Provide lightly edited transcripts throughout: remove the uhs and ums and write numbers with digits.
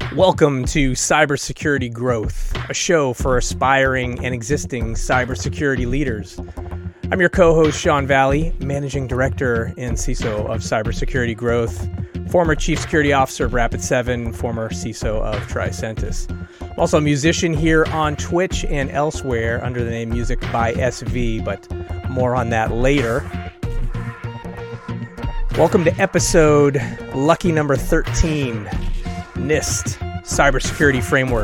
Welcome to Cybersecurity Growth, a show for aspiring and existing cybersecurity leaders. I'm your co-host, Sean Valley, Managing Director and CISO of Cybersecurity Growth, former Chief Security Officer of Rapid7, former CISO of Tricentis. I'm also a musician here on Twitch and elsewhere under the name Music by SV, but more on that later. Welcome to episode lucky number 13, NIST Cybersecurity Framework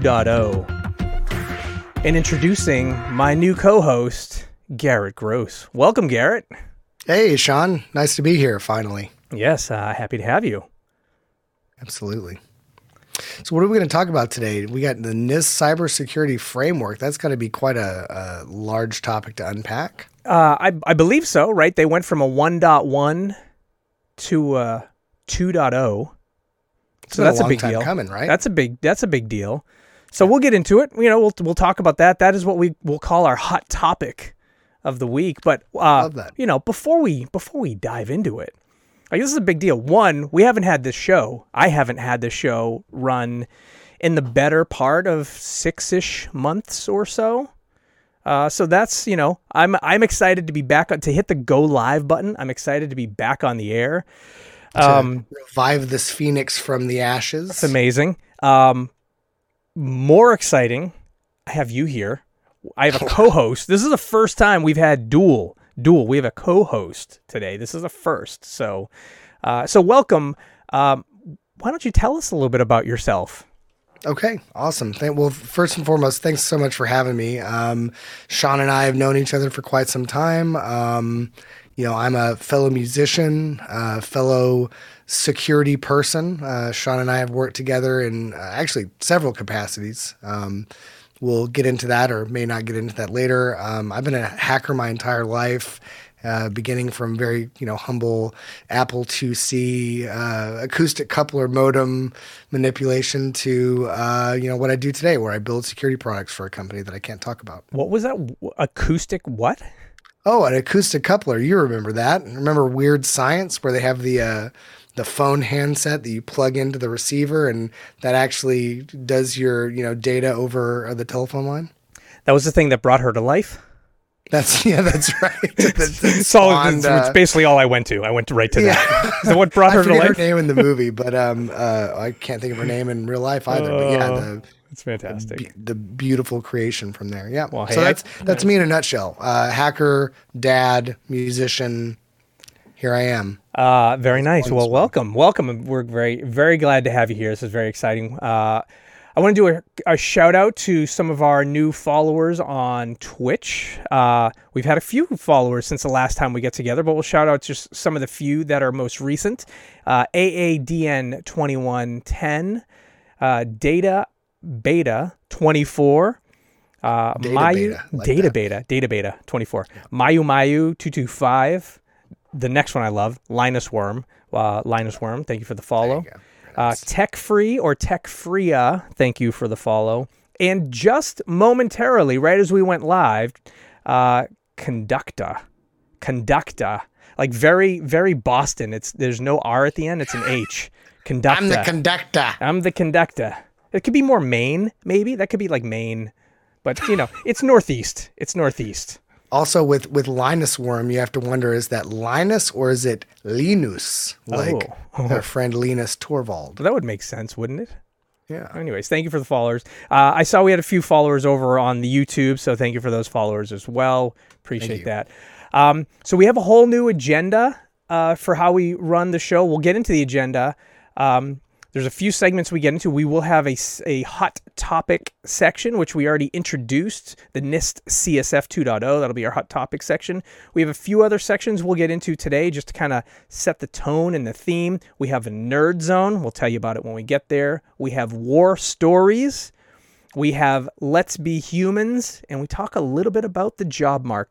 2.0. And introducing my new co-host, Garrett Gross. Welcome, Garrett. Hey, Sean. Nice to be here, finally. Yes, happy to have you. Absolutely. So what are we going to talk about today? We got the NIST Cybersecurity Framework. That's going to be quite a large topic to unpack. I believe so, right? They went from a 1.1 to a 2.0. So that's a big deal. Coming, right? That's a big deal. So we'll get into it. You know, we'll talk about that. That is what we will call our hot topic of the week. But love that. You know, before we dive into it, like, this is a big deal. One, we haven't had this show. I haven't had this show run in the better part of 6-ish months or so. So that's, you know, I'm excited to be back to hit the go live button. I'm excited to be back on the air. To revive this phoenix from the ashes. It's amazing. More exciting, I have you here. I have a co-host. This is the first time we've had dual. We have a co-host today. This is a first. So welcome. Why don't you tell us a little bit about yourself? Okay, awesome. Well, first and foremost, thanks so much for having me. Sean and I have known each other for quite some time. You know, I'm a fellow musician, fellow security person. Sean and I have worked together in actually several capacities. We'll get into that or may not get into that later. I've been a hacker my entire life, beginning from very, humble Apple IIc acoustic coupler modem manipulation to, what I do today, where I build security products for a company that I can't talk about. What was that? Acoustic what? Oh, an acoustic coupler. You remember that. Remember Weird Science, where they have the phone handset that you plug into the receiver and that actually does your, data over the telephone line? That was the thing that brought her to life? That's right. It's basically all I went to. I went right to that. So what brought her to life? I forget her name in the movie, but I can't think of her name in real life either. But yeah, it's fantastic. The beautiful creation from there. Yeah. Well, hey, so that's me in a nutshell. Hacker, dad, musician. Here I am. Very nice. Well, welcome. We're very, very glad to have you here. This is very exciting. I want to do a shout out to some of our new followers on Twitch. We've had a few followers since the last time we get together, but we'll shout out just some of the few that are most recent. AADN2110, Data Beta 24, Data Beta 24, Mayu 225. The next one I love, Linus Worm. Thank you for the follow. Tech Free or Tech Freya, thank you for the follow. And just momentarily, right as we went live, Conducta, like very, very Boston. There's no R at the end. It's an H. Conducta. I'm the conductor. It could be more Maine, maybe. That could be like Maine, but it's Northeast. Also, with Linus Worm, you have to wonder, is that Linus or is it Linus? Like our friend Linus Torvald. That would make sense, wouldn't it? Yeah. Anyways, thank you for the followers. I saw we had a few followers over on the YouTube, so thank you for those followers as well. Appreciate that. So we have a whole new agenda for how we run the show. We'll get into the agenda. There's a few segments we get into. We will have a hot topic section, which we already introduced, the NIST CSF 2.0. That'll be our hot topic section. We have a few other sections we'll get into today just to kind of set the tone and the theme. We have a nerd zone. We'll tell you about it when we get there. We have war stories. We have Let's Be Humans. And we talk a little bit about the job market.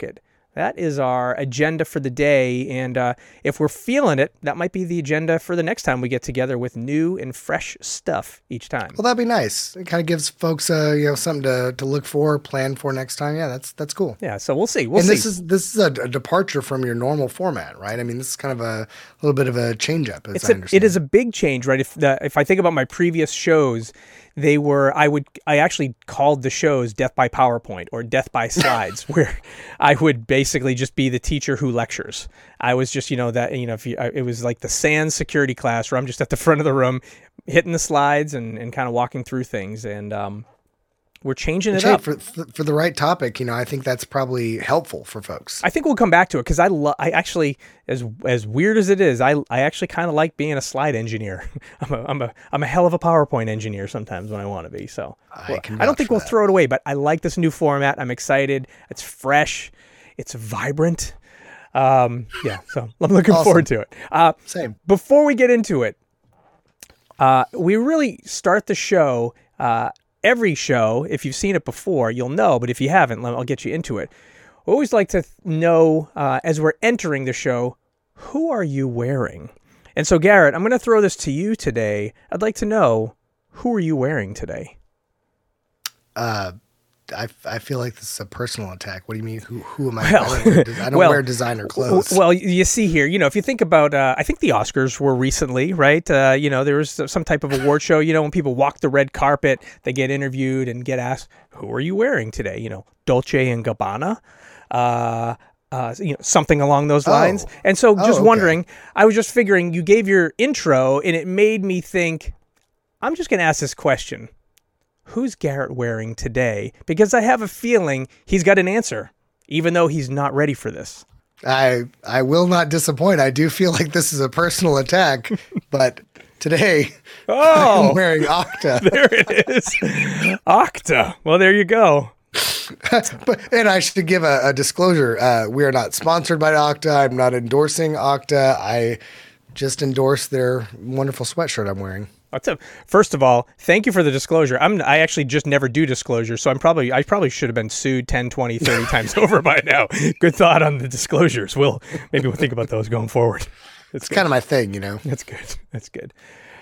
that is our agenda for the day. And if we're feeling it, that might be the agenda for the next time we get together with new and fresh stuff each time. Well, that'd be nice. It kind of gives folks, something to look for, plan for next time. Yeah, that's cool. Yeah, so we'll see. This is a departure from your normal format, right? I mean, this is kind of a little bit of a change up, as I understand. It is a big change, right? If I think about my previous shows, I actually called the shows Death by PowerPoint or Death by Slides, where I would basically just be the teacher who lectures. I was just, it was like the SANS security class where I'm just at the front of the room hitting the slides and kind of walking through things. And we're changing it up. For the right topic, I think that's probably helpful for folks. I think we'll come back to it because I actually, as weird as it is, I actually kind of like being a slide engineer. I'm a hell of a PowerPoint engineer sometimes when I want to be. So I don't think we'll throw it away, but I like this new format. I'm excited. It's fresh. It's vibrant. So I'm looking forward to it. Same. Before we get into it, we really start the show. Every show, if you've seen it before, you'll know. But if you haven't, I'll get you into it. We always like to know, as we're entering the show, who are you wearing? And so, Garrett, I'm going to throw this to you today. I'd like to know, who are you wearing today? I feel like this is a personal attack. What do you mean? Who am I wearing? I don't wear designer clothes. Well, you see here, if you think about, I think the Oscars were recently, right? There was some type of award show, when people walk the red carpet, they get interviewed and get asked, who are you wearing today? Dolce & Gabbana, something along those lines. And so just wondering, I was just figuring you gave your intro and it made me think, I'm just going to ask this question. Who's Garrett wearing today? Because I have a feeling he's got an answer, even though he's not ready for this. I will not disappoint. I do feel like this is a personal attack, but today I'm wearing Okta. There it is. Okta. Well, there you go. And I should give a disclosure. We are not sponsored by Okta. I'm not endorsing Okta. I just endorse their wonderful sweatshirt I'm wearing. First of all, thank you for the disclosure. I actually just never do disclosure, so I probably should have been sued 10, 20, 30 times over by now. Good thought on the disclosures. Maybe we'll think about those going forward. It's kind of my thing, That's good. That's good.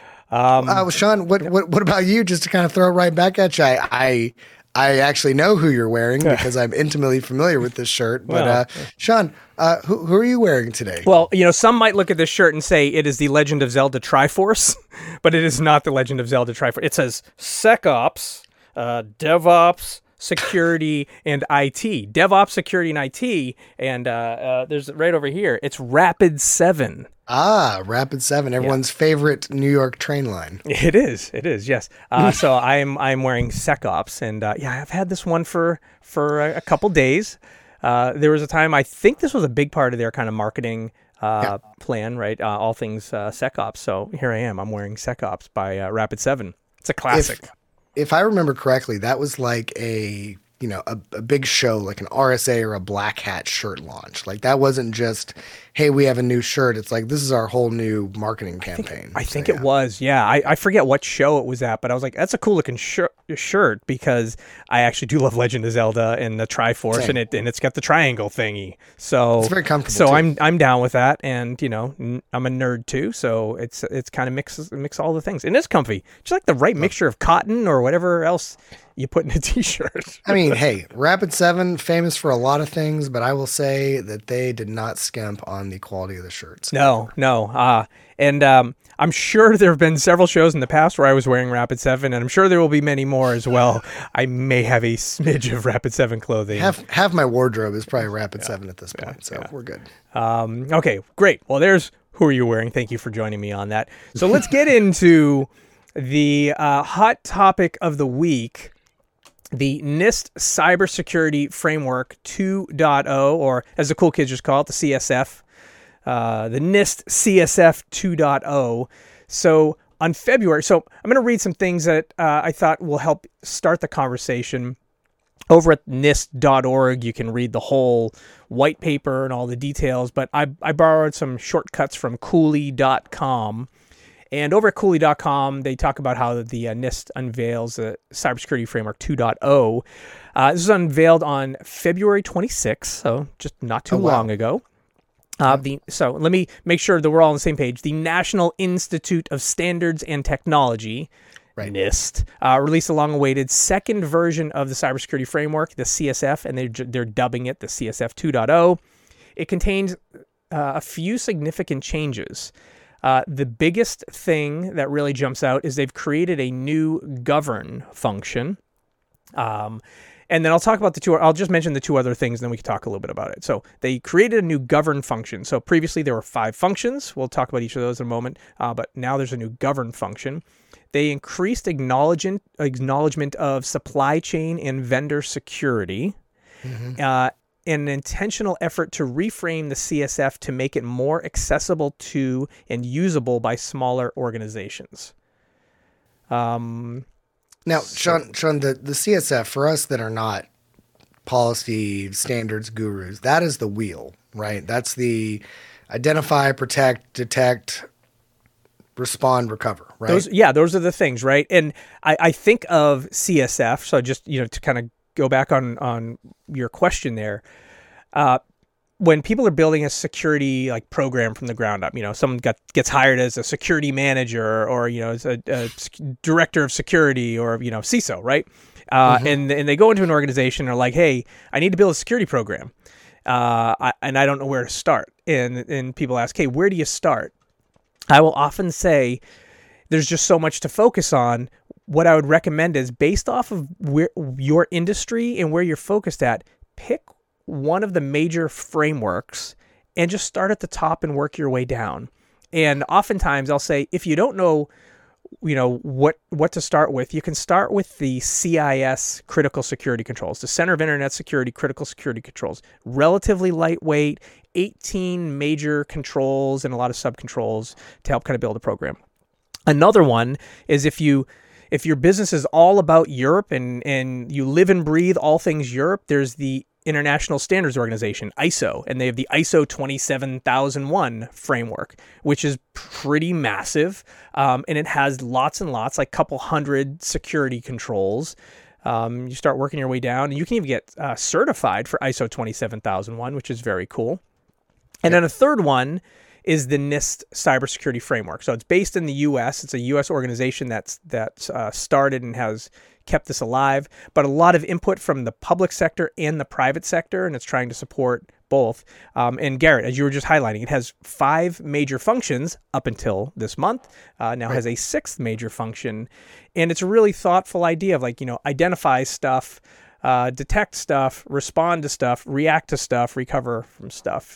Sean, what about you? Just to kind of throw it right back at you. I actually know who you're wearing because I'm intimately familiar with this shirt. But Sean, who are you wearing today? Well, some might look at this shirt and say it is the Legend of Zelda Triforce, but it is not the Legend of Zelda Triforce. It says SecOps, DevOps, Security, and IT. DevOps, Security, and IT. And there's right over here. It's Rapid7. Rapid7, everyone's favorite New York train line. It is, yes. So I'm wearing SecOps, and I've had this one for a couple days. There was a time, I think this was a big part of their kind of marketing plan, right? All things SecOps. So here I am. I'm wearing SecOps by Rapid7. It's a classic. If I remember correctly, that was like a big show, like an RSA or a Black Hat shirt launch. Like that wasn't just, hey, we have a new shirt. It's like, this is our whole new marketing campaign. I think it was. Yeah. I forget what show it was at, but I was like, that's a cool looking shirt because I actually do love Legend of Zelda and the Triforce and it's got the triangle thingy. So it's very comfortable. So too. I'm down with that. And I'm a nerd too. So it's kind of mix all the things, and it's comfy. Just like the right mixture of cotton or whatever else you put in a t-shirt. I mean, hey, Rapid7, famous for a lot of things, but I will say that they did not skimp on the quality of the shirts. No. And I'm sure there have been several shows in the past where I was wearing Rapid7, and I'm sure there will be many more as well. I may have a smidge of Rapid7 clothing. Half my wardrobe is probably Rapid7 at this point, so we're good. Okay, great. Well, there's who are you wearing. Thank you for joining me on that. So let's get into the hot topic of the week. The NIST Cybersecurity Framework 2.0, or as the cool kids just call it, the CSF, the NIST CSF 2.0. So on February, I'm going to read some things that I thought will help start the conversation. Over at NIST.org, you can read the whole white paper and all the details, but I borrowed some shortcuts from Cooley.com. And over at Cooley.com, they talk about how the NIST unveils the Cybersecurity Framework 2.0. This was unveiled on February 26th, so just not too long ago. So let me make sure that we're all on the same page. The National Institute of Standards and Technology, NIST, released a long-awaited second version of the cybersecurity framework, the CSF, and they're dubbing it the CSF 2.0. It contains a few significant changes. The biggest thing that really jumps out is they've created a new govern function. And then I'll talk about I'll just mention the two other things, and then we can talk a little bit about it. So they created a new govern function. So previously there were 5 functions. We'll talk about each of those in a moment. But now there's a new govern function. They increased acknowledgement of supply chain and vendor security, in an intentional effort to reframe the CSF to make it more accessible to and usable by smaller organizations. Now, Sean, the CSF, for us that are not policy standards gurus, that is the wheel, right? That's the identify, protect, detect, respond, recover, right? Those are the things, right? And I think of CSF, so just, to kind of go back on your question there, when people are building a security program from the ground up, someone gets hired as a security manager or as a director of security or CISO, right? And they go into an organization and are like, hey, I need to build a security program, and I don't know where to start. And people ask, hey, where do you start? I will often say, there's just so much to focus on. What I would recommend is, based off of where your industry and where you're focused at, pick one of the major frameworks and just start at the top and work your way down. And oftentimes I'll say, if you don't know, what to start with, you can start with the CIS critical security controls, the Center of Internet Security critical security controls. Relatively lightweight, 18 major controls and a lot of sub-controls to help kind of build a program. Another one is if your business is all about Europe and you live and breathe all things Europe, there's the International Standards Organization, ISO, and they have the ISO 27001 framework, which is pretty massive, and it has lots and lots, like a couple hundred security controls. You start working your way down, and you can even get certified for ISO 27001, which is very cool. And then a third one is the NIST cybersecurity framework. So it's based in the U.S. It's a U.S. organization that's started and has kept this alive, but a lot of input from the public sector and the private sector, and it's trying to support both. And Garrett, as you were just highlighting, it has 5 major functions up until this month. Now has a 6th major function, and it's a really thoughtful idea of identify stuff, detect stuff, respond to stuff, react to stuff, recover from stuff.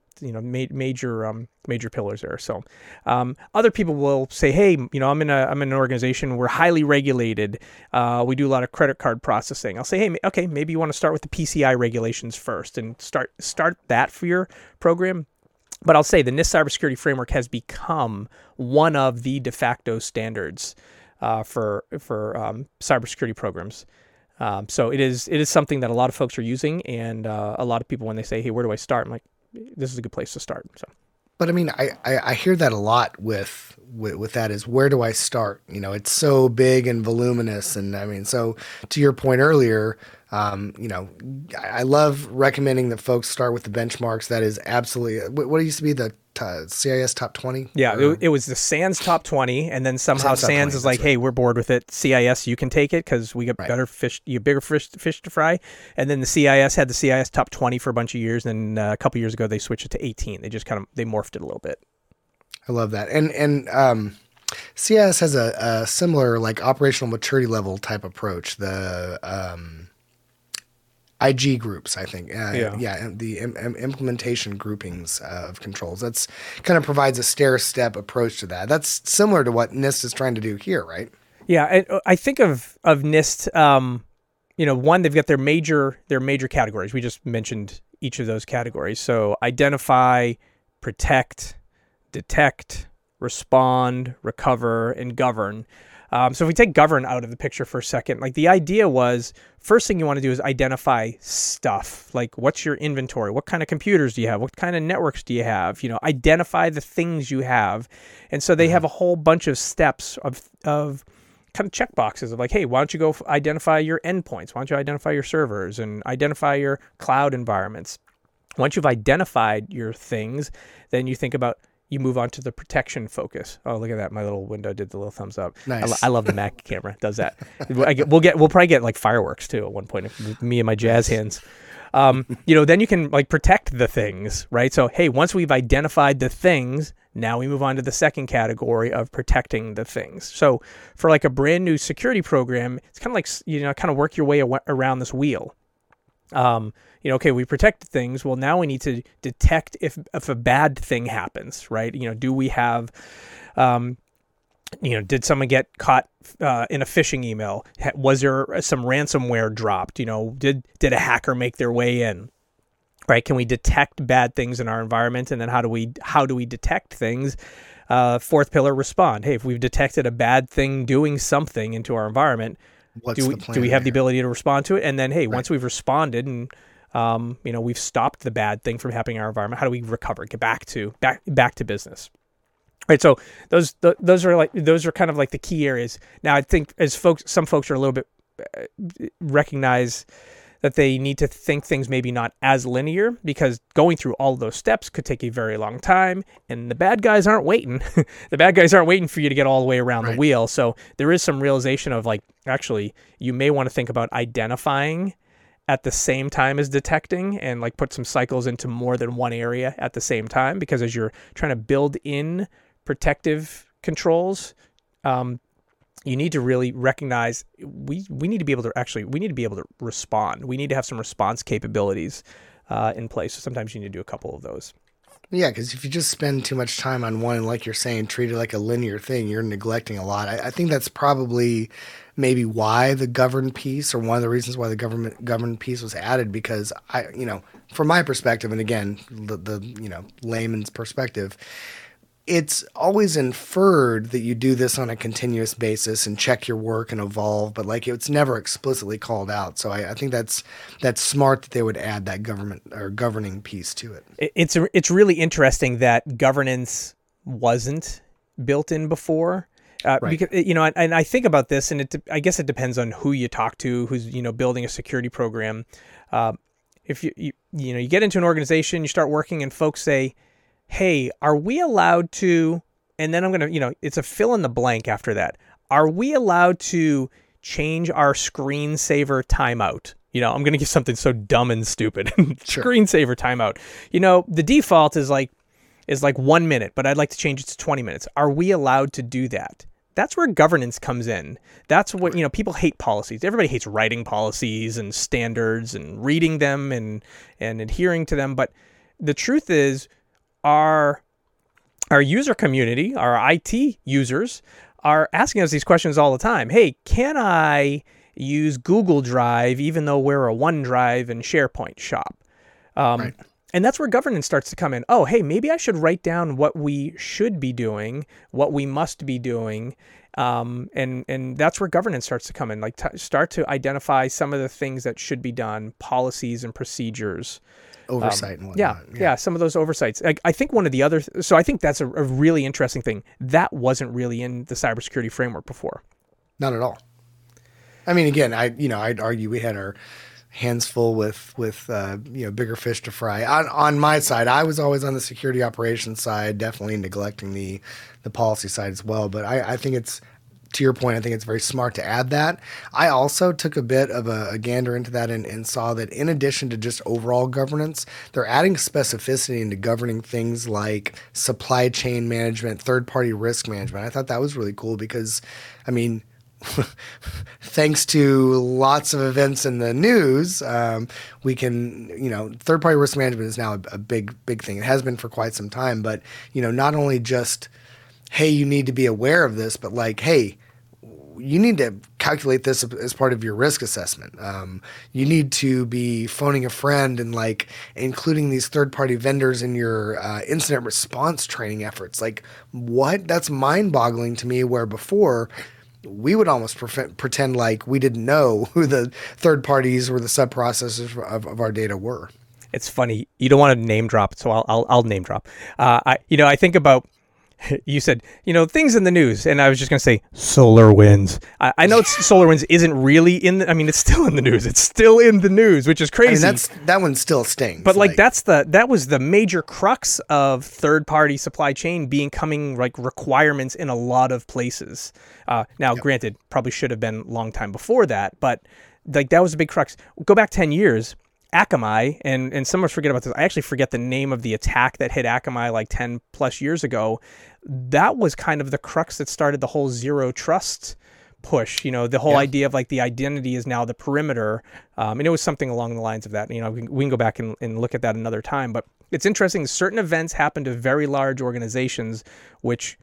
Major pillars there. So other people will say, hey, I'm in an organization, we're highly regulated. We do a lot of credit card processing. I'll say, hey, okay, maybe you want to start with the PCI regulations first and start that for your program. But I'll say the NIST cybersecurity framework has become one of the de facto standards for cybersecurity programs. So it is something that a lot of folks are using, and a lot of people, when they say, hey, where do I start? I'm like, this is a good place to start. So. But I mean, I hear that a lot with that is, where do I start? It's so big and voluminous. And I mean, so to your point earlier, I love recommending that folks start with the benchmarks. That is absolutely what used to be the CIS top 20. Yeah, it was the SANS top 20, and then somehow SANS is like, hey, we're bored with it. CIS, you can take it because we got bigger fish to fry. And then the CIS had the CIS top 20 for a bunch of years, and then a couple years ago they switched it to 18. They just they morphed it a little bit. I love that. And CIS has a similar operational maturity level type approach. The IG groups, I think. The implementation groupings of controls. That's kind of provides a stair-step approach to that. That's similar to what NIST is trying to do here, right? Yeah, I think of NIST. One, they've got their major categories. We just mentioned each of those categories. So identify, protect, detect, respond, recover, and govern. So if we take govern out of the picture for a second, like the idea was, first thing you want to do is identify stuff. Like, what's your inventory? What kind of computers do you have? What kind of networks do you have? Identify the things you have. And so they have a whole bunch of steps of kind of check boxes of like, hey, why don't you go identify your endpoints? Why don't you identify your servers and identify your cloud environments? Once you've identified your things, then you think about, you move on to the protection focus. Oh, look at that. My little window did the little thumbs up. Nice. I love the Mac camera. It does that. We'll probably get like fireworks too at one point. Me and my jazz hands. Then you can like protect the things, right? So, hey, once we've identified the things, now we move on to the second category of protecting the things. So for like a brand new security program, it's kind of like, kind of work your way around this wheel. Okay, we protect things. Well, now we need to detect if a bad thing happens, right? Do we have, did someone get caught in a phishing email? Was there some ransomware dropped? Did a hacker make their way in? Right? Can we detect bad things in our environment? And then how do we detect things? Fourth pillar, respond. Hey, if we've detected a bad thing doing something into our environment, do we have the ability to respond to it? And then, hey, once we've responded and we've stopped the bad thing from happening in our environment, how do we recover, get back to business? Right. So those are kind of like the key areas. Now, I think some folks are a little bit recognize that they need to think things maybe not as linear, because going through all of those steps could take a very long time, and the bad guys aren't waiting. The bad guys aren't waiting for you to get all the way around the wheel. So there is some realization of like, actually, you may want to think about identifying at the same time as detecting, and like put some cycles into more than one area at the same time, because as you're trying to build in protective controls, you need to really recognize we need to be able to respond. We need to have some response capabilities in place. So sometimes you need to do a couple of those. Yeah, because if you just spend too much time on one, and like you're saying, treat it like a linear thing, you're neglecting a lot. I think that's probably maybe why the govern piece, or one of the reasons why the govern piece was added, because from my perspective, and again, the layman's perspective, it's always inferred that you do this on a continuous basis and check your work and evolve, but like it's never explicitly called out. So I think that's smart that they would add that government or governing piece to it. It's really interesting that governance wasn't built in before. Because and I think about this, and I guess it depends on who you talk to, who's building a security program. If you get into an organization, you start working, and folks say, hey, are we allowed to, and then I'm going to, it's a fill in the blank after that. Are we allowed to change our screensaver timeout? I'm going to give something so dumb and stupid. Sure. Screensaver timeout. The default is like 1 minute, but I'd like to change it to 20 minutes. Are we allowed to do that? That's where governance comes in. That's what, people hate policies. Everybody hates writing policies and standards and reading them and adhering to them. But the truth is, our user community, our IT users, are asking us these questions all the time. Hey, can I use Google Drive even though we're a OneDrive and SharePoint shop? Right. And that's where governance starts to come in. Oh, hey, maybe I should write down what we should be doing, what we must be doing. And that's where governance starts to come in, like start to identify some of the things that should be done, policies and procedures. Oversight and whatnot. Yeah, some of those oversights. I think one of the other, so I think that's a really interesting thing. That wasn't really in the cybersecurity framework before. Not at all. I mean, again, I'd argue we had our hands full with bigger fish to fry. On my side, I was always on the security operations side, definitely neglecting the policy side as well. But I think it's, to your point, I think it's very smart to add that. I also took a bit of a gander into that and saw that in addition to just overall governance, they're adding specificity into governing things like supply chain management, third-party risk management. I thought that was really cool because, I mean, thanks to lots of events in the news, we can, third-party risk management is now a big thing. It has been for quite some time, but, not only just, hey, you need to be aware of this, but like, hey, you need to calculate this as part of your risk assessment. You need to be phoning a friend and like including these third-party vendors in your incident response training efforts. Like, what? That's mind-boggling to me, where before we would almost pretend like we didn't know who the third parties or the sub-processors of our data were. It's funny. You don't want to name drop, so I'll name drop. I think about, you said, things in the news, and I was just going to say SolarWinds. I know SolarWinds isn't really it's still in the news. It's still in the news, which is crazy. That one still stings. But that was the major crux of third-party supply chain becoming like requirements in a lot of places. Granted, probably should have been a long time before that, but like that was a big crux. Go back 10 years. Akamai, and some of us forget about this. I actually forget the name of the attack that hit Akamai like 10 plus years ago. That was kind of the crux that started the whole zero trust push. The whole idea of like the identity is now the perimeter. And it was something along the lines of that. We can go back and look at that another time. But it's interesting. Certain events happen to very large organizations, which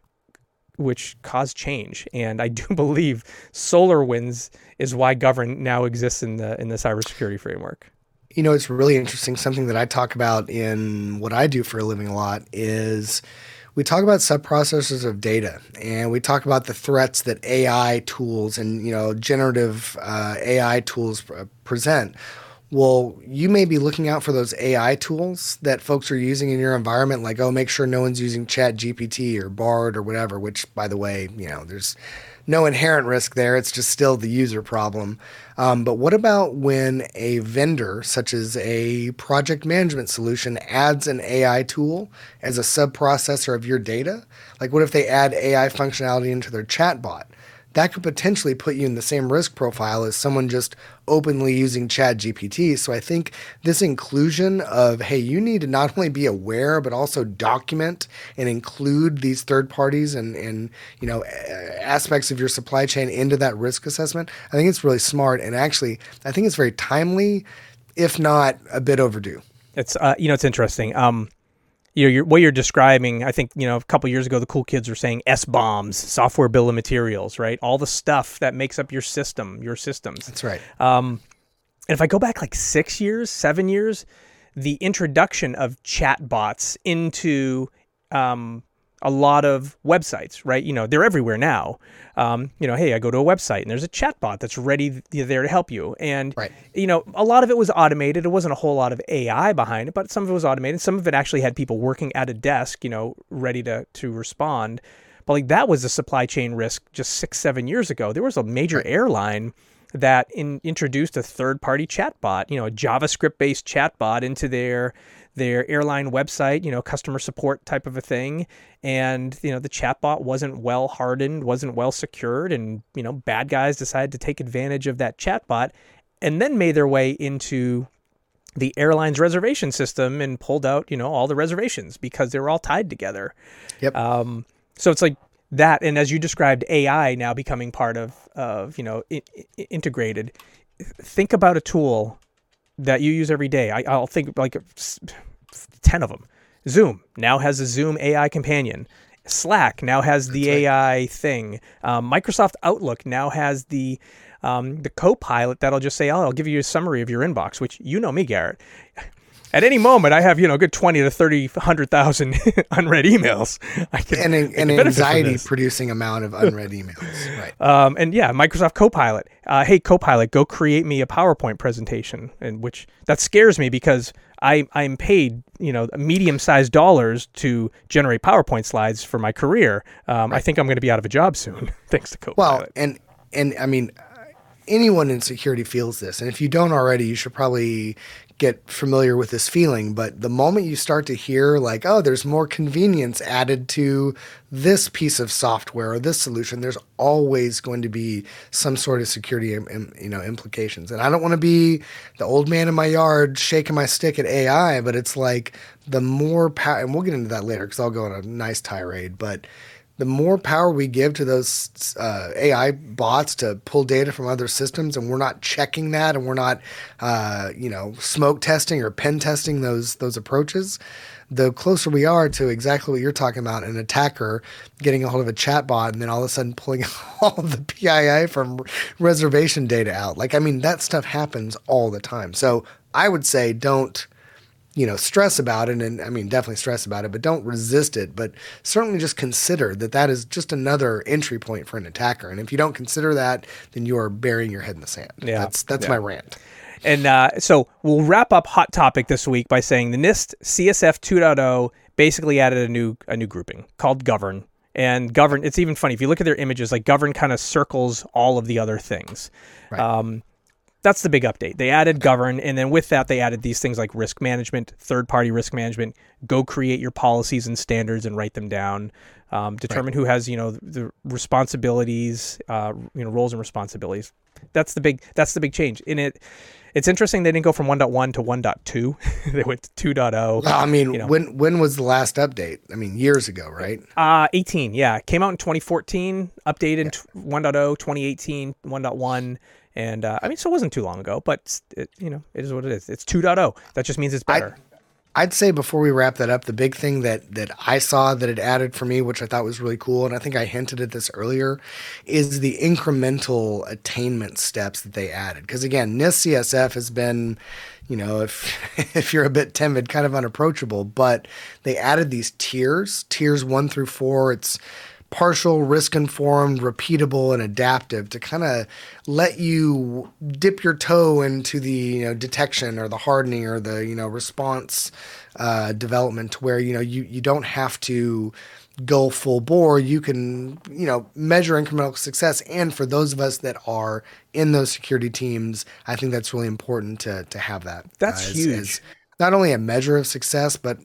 cause change. And I do believe SolarWinds is why Govern now exists in the cybersecurity framework. It's really interesting. Something that I talk about in what I do for a living a lot is we talk about sub-processors of data, and we talk about the threats that AI tools and, generative AI tools present. Well, you may be looking out for those AI tools that folks are using in your environment, like, make sure no one's using ChatGPT or Bard or whatever, which, by the way, there's no inherent risk there. It's just still the user problem. But what about when a vendor, such as a project management solution, adds an AI tool as a sub-processor of your data? Like, what if they add AI functionality into their chatbot? That could potentially put you in the same risk profile as someone just openly using ChatGPT. So I think this inclusion of, hey, you need to not only be aware, but also document and include these third parties and aspects of your supply chain into that risk assessment. I think it's really smart. And actually, I think it's very timely, if not a bit overdue. It's, it's interesting. What you're describing, I think, a couple years ago, the cool kids were saying SBOMs, software bill of materials, right? All the stuff that makes up your systems. That's right. And if I go back like 6 years, 7 years, the introduction of chatbots into a lot of websites, right? They're everywhere now. Hey, I go to a website and there's a chatbot that's ready there to help you. And, right. A lot of it was automated. It wasn't a whole lot of AI behind it, but some of it was automated. Some of it actually had people working at a desk, ready to respond. But like that was a supply chain risk just 6-7 years ago. There was a major airline that introduced a third-party chatbot, a JavaScript-based chatbot into their airline website, customer support type of a thing. And, the chatbot wasn't well hardened, wasn't well secured. And, bad guys decided to take advantage of that chatbot and then made their way into the airline's reservation system and pulled out, all the reservations because they were all tied together. Yep. So it's like that. And as you described, AI now becoming part of integrated. Think about a tool that you use every day. I'll think like 10 of them. Zoom now has a Zoom AI companion. Slack now has the AI thing. Microsoft Outlook now has the Copilot that'll just say, I'll give you a summary of your inbox, which me, Garrett. At any moment, I have, a good 20 to 30, 100,000 unread emails. An anxiety-producing amount of unread emails. Right. And yeah, Microsoft Copilot. Hey, Copilot, go create me a PowerPoint presentation, and which that scares me because I'm paid, medium-sized dollars to generate PowerPoint slides for my career. Right. I think I'm going to be out of a job soon, thanks to Copilot. Well, and I mean, anyone in security feels this, and if you don't already, you should probably get familiar with this feeling. But the moment you start to hear like, there's more convenience added to this piece of software or this solution, there's always going to be some sort of security, implications. And I don't want to be the old man in my yard shaking my stick at AI, but it's like the more power, and we'll get into that later because I'll go on a nice tirade, but the more power we give to those AI bots to pull data from other systems, and we're not checking that, and we're not, smoke testing or pen testing those approaches, the closer we are to exactly what you're talking about, an attacker getting a hold of a chatbot and then all of a sudden pulling all of the PII from reservation data out. That stuff happens all the time. So I would say don't stress about it. And I mean, definitely stress about it, but don't resist it. But certainly just consider that is just another entry point for an attacker. And if you don't consider that, then you are burying your head in the sand. Yeah. That's my rant. And so we'll wrap up Hot Topic this week by saying the NIST CSF 2.0 basically added a new grouping called Govern. And Govern, it's even funny, if you look at their images, like Govern kind of circles all of the other things. Right. That's the big update. They added Govern, and then with that, they added these things like risk management, third-party risk management, go create your policies and standards and write them down, determine who has, the responsibilities, roles and responsibilities. That's the big change. It's interesting they didn't go from 1.1 to 1.2. They went to 2.0. I mean, when was the last update? I mean, years ago, right? 18, yeah. Came out in 2014, updated in 1.0, 2018, 1.1. And so it wasn't too long ago, but it is what it is. It's 2.0. That just means it's better. I'd say before we wrap that up, the big thing that I saw that it added for me, which I thought was really cool, and I think I hinted at this earlier, is the incremental attainment steps that they added. Because again, NIST CSF has been, if you're a bit timid, kind of unapproachable, but they added these tiers 1 through 4. It's partial, risk-informed, repeatable, and adaptive to kind of let you dip your toe into the detection or the hardening or the response development to where you don't have to go full bore. You can measure incremental success, and for those of us that are in those security teams, I think that's really important to have that. That's huge. As not only a measure of success, but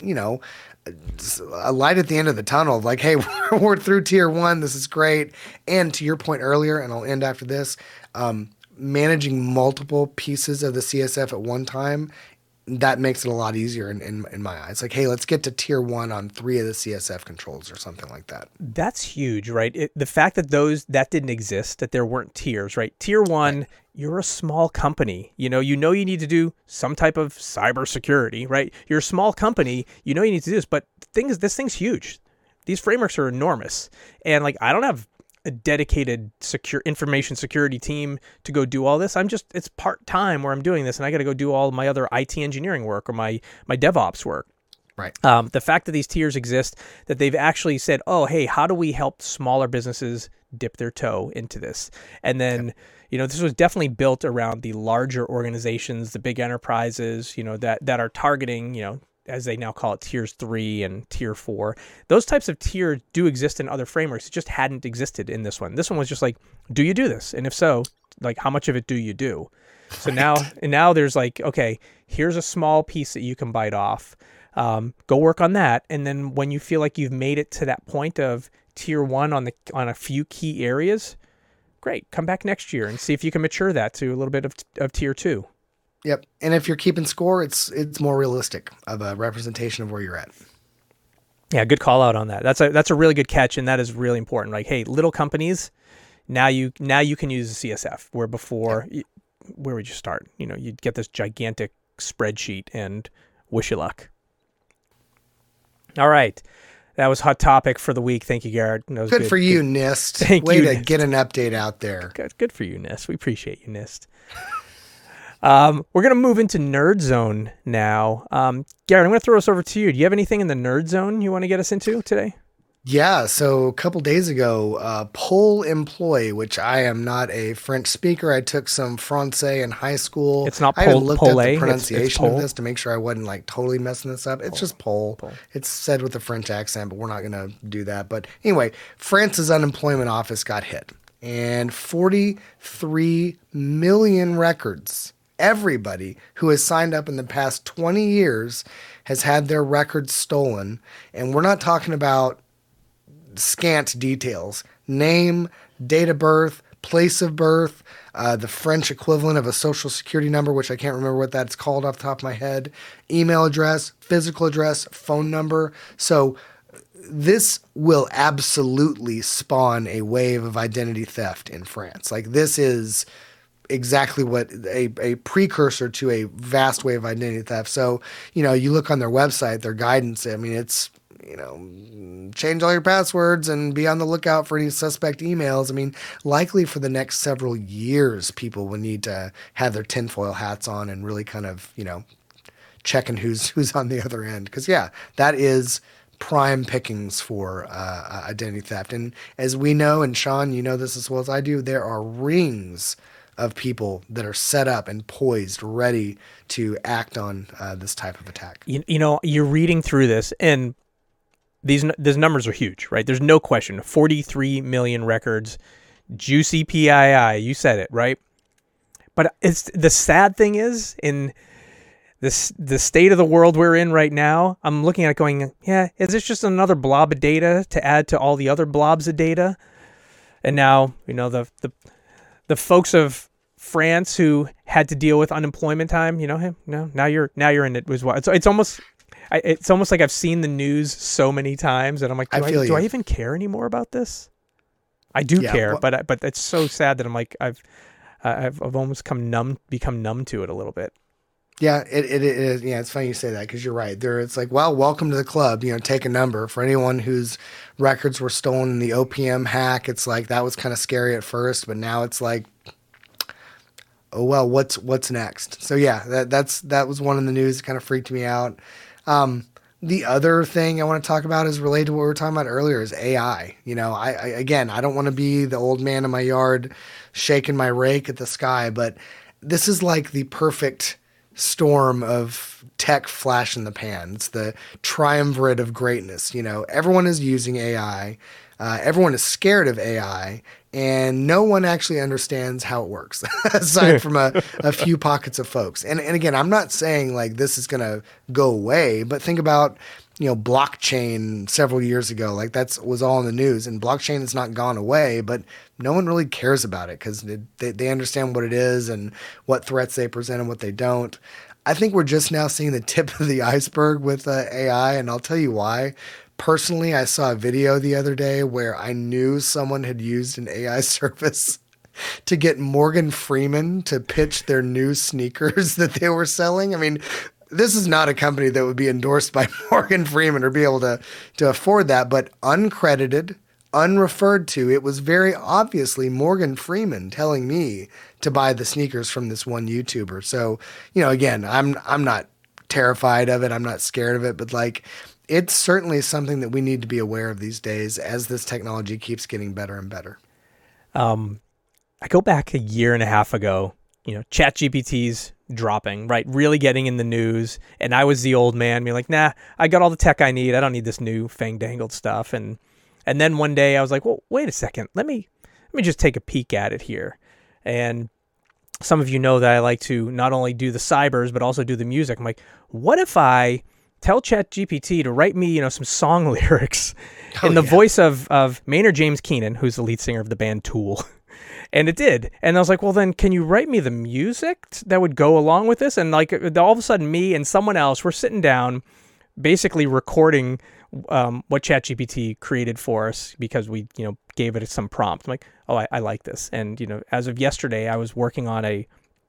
a light at the end of the tunnel of like, hey, we're through tier 1. This is great. And to your point earlier, and I'll end after this, managing multiple pieces of the CSF at one time, that makes it a lot easier in my eyes. Like, hey, let's get to tier 1 on 3 of the CSF controls or something like that. That's huge, right? The fact that that didn't exist, that there weren't tiers, right? Tier 1, right. You're a small company. You need to do some type of cybersecurity, right? You're a small company. You need to do this, but this thing's huge. These frameworks are enormous. And I don't have a dedicated information security team to go do all this. It's part-time where I'm doing this, and I got to go do all my other IT engineering work or my DevOps work. Right. The fact that these tiers exist, that they've actually said, oh, hey, how do we help smaller businesses dip their toe into this? And then, this was definitely built around the larger organizations, the big enterprises, that are targeting, as they now call it, tiers 3 and tier 4. Those types of tiers do exist in other frameworks. It just hadn't existed in this one. This one was just like, do you do this? And if so, how much of it do you do? So now there's okay, here's a small piece that you can bite off. Go work on that. And then when you feel like you've made it to that point of tier 1 on a few key areas, great. Come back next year and see if you can mature that to a little bit of tier 2. Yep. And if you're keeping score, it's more realistic of a representation of where you're at. Yeah, good call out on that. That's a really good catch, and that is really important. Like, hey, little companies, now you can use the CSF, where before, where would you start? You'd get this gigantic spreadsheet and wish you luck. All right. That was Hot Topic for the week. Thank you, Garrett. Good for you, NIST. Thank you. Way to NIST. Get an update out there. Good for you, NIST. We appreciate you, NIST. We're going to move into Nerd Zone now. Garrett, I'm going to throw this over to you. Do you have anything in the Nerd Zone you want to get us into today? Yeah, so a couple days ago, Pôle Emploi, which I am not a French speaker. I took some Francais in high school. It's not I Pôle. looked up the pronunciation it's of this to make sure I wasn't totally messing this up. It's just Pôle. It's said with a French accent, but we're not going to do that. But anyway, France's unemployment office got hit, and 43 million records. Everybody who has signed up in the past 20 years has had their records stolen, and we're not talking about scant details: name, date of birth, place of birth, the French equivalent of a social security number, which I can't remember what that's called off the top of my head, email address, physical address, phone number. So this will absolutely spawn a wave of identity theft in France. This is exactly what a precursor to a vast wave of identity theft. So, you look on their website, their guidance, it's, change all your passwords and be on the lookout for any suspect emails. Likely for the next several years, people will need to have their tinfoil hats on and really kind of, checking who's on the other end. Because yeah, that is prime pickings for identity theft. And as we know, and Sean, you know this as well as I do, there are rings of people that are set up and poised, ready to act on this type of attack. You know, you're reading through this, and these numbers are huge, right? There's no question. 43 million records, juicy PII. You said it, right? But it's the sad thing is, in the state of the world we're in right now, I'm looking at it going, yeah, is this just another blob of data to add to all the other blobs of data? And now, you know, the folks of France who had to deal with unemployment time, you know, hey, no, now you're in it as well. It's almost like I've seen the news so many times that I'm like, do I even care anymore about this? I do care, but it's so sad that I'm like, I've almost become numb to it a little bit. Yeah, it is. Yeah, it's funny you say that because you're right. It's like, well, welcome to the club. You know, take a number. For anyone whose records were stolen in the OPM hack, it's like that was kind of scary at first, but now it's like, oh well, what's next? So yeah, that was one in the news that kind of freaked me out. The other thing I want to talk about is related to what we were talking about earlier is AI. You know, I don't want to be the old man in my yard shaking my rake at the sky, but this is like the perfect storm of tech flash in the pan. It's the triumvirate of greatness. You know, everyone is using AI. Everyone is scared of AI, and no one actually understands how it works, aside from a few pockets of folks. And again, I'm not saying like this is going to go away, but think about, you know, blockchain several years ago. Like was all in the news, and blockchain has not gone away, but no one really cares about it because they understand what it is and what threats they present and what they don't. I think we're just now seeing the tip of the iceberg with AI, and I'll tell you why. Personally, I saw a video the other day where I knew someone had used an AI service to get Morgan Freeman to pitch their new sneakers that they were selling. I mean, this is not a company that would be endorsed by Morgan Freeman or be able to afford that, but uncredited, unreferred to, it was very obviously Morgan Freeman telling me to buy the sneakers from this one YouTuber. So, you know, again, I'm not terrified of it. I'm not scared of it, but like, it's certainly something that we need to be aware of these days as this technology keeps getting better and better. I go back a year and a half ago, you know, ChatGPT's dropping, right? Really getting in the news. And I was the old man being like, nah, I got all the tech I need. I don't need this new fang-dangled stuff. And then one day I was like, well, wait a second. Let me just take a peek at it here. And some of you know that I like to not only do the cybers, but also do the music. I'm like, what if I tell ChatGPT to write me, you know, some song lyrics in the voice of Maynard James Keenan, who's the lead singer of the band Tool. And it did. And I was like, well, then can you write me the music that would go along with this? And like all of a sudden me and someone else, we're sitting down basically recording what ChatGPT created for us because we, you know, gave it some prompt. I'm like, oh, I like this. And, you know, as of yesterday, I was working on a